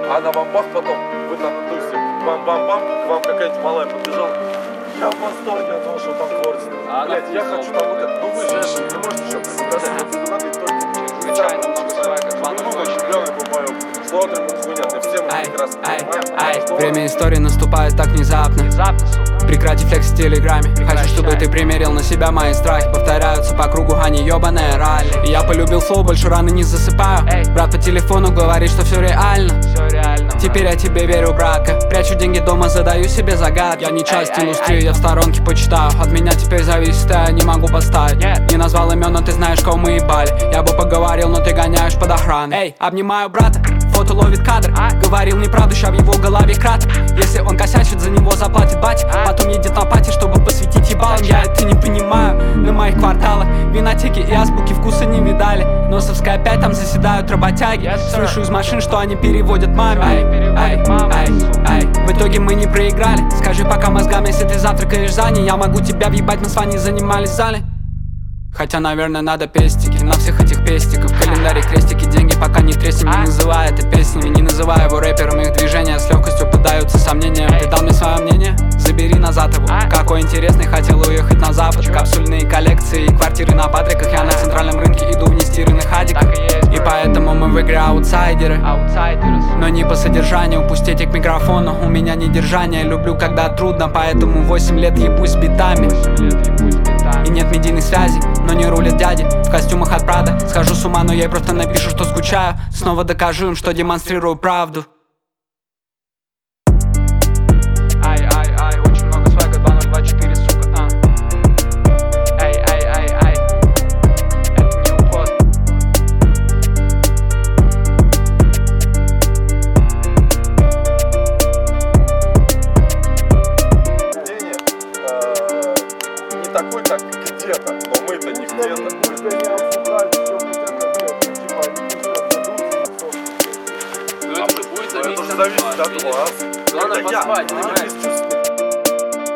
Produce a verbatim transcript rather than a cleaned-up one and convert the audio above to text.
а на бамбах потом вы там на тусе бам-бам-бам, к вам какая-нибудь малая подбежала. Я в восторге от того, что там творчество. А блять, я хочу там вот это. Ну вы же не можете еще представить, вы надо только чрезвычайно много человек, смотрим эту хуйню, ты все мы прекрасно понимаем. Время истории наступает так внезапно. Прекрати флекс в телеграме. Хочу, чтобы ты примерил на себя мои страхи. Повторяются по кругу, а не ебаная ралли. И я полюбил флоу, больше рано не засыпаю. Брат по телефону говорит, что все реально. Теперь я тебе верю, братка. Прячу деньги дома, задаю себе загадки. Я не часть индустрии, я в сторонке почитаю. От меня теперь зависит, я не могу поставить. Не назвал имен, но ты знаешь, кого мы ебали. Я бы поговорил, но ты гоняешь под охраной. Эй, обнимаю брата, фото ловит кадр. Говорил неправду, ща в его голове кратер. Если он косячит, за него заплатит батя. Потом едет на пати, чтобы посвятить ебалом. Я это не понимаю, на моих кварталах винотеки и азбуки вкуса не видали. Носовская опять там заседают работяги. Слышу из машин, что они переводят маме. Ай, ай, ай. В итоге мы не проиграли. Скажи пока мозгам, если ты завтракаешь за ней. Я могу тебя въебать, мы с вами занимались в зале. Хотя, наверное, надо пестики на всех этих пестиков. В календаре крестики, деньги пока не треснем. Не называй это песнями, не называй его рэпером. Их движения с легкостью поддаются сомнениям. Ты дал мне свое мнение? Забери назад его. Какой интересный, хотел уехать на запад. Капсульные коллекции и квартиры на Патриках. Я на центральном рынке иду в нестиранных адиках. И поэтому мы в игре аутсайдеры. Но не по содержанию, пустите к микрофону. У меня недержание, люблю, когда трудно. Поэтому восемь лет ебусь битами. И нет медийных связей, но не рулят дяди в костюмах от Прада. Схожу с ума, но я ей просто напишу, что скучаю. Снова докажу им, что демонстрирую правду. Ай, ай, ай, очень много свайга, два ноль два четыре, сука, а. Ай, ай, ай, ай. Это не уход. Не такой, как где-то, но мы-то не где-то. Пусть они обсуждают, что хотят делать. Типа, они пусть отдадут. Ну это же будет Это же зависит от вас. Главное Это я. позвать, Я понимаешь? без чувств.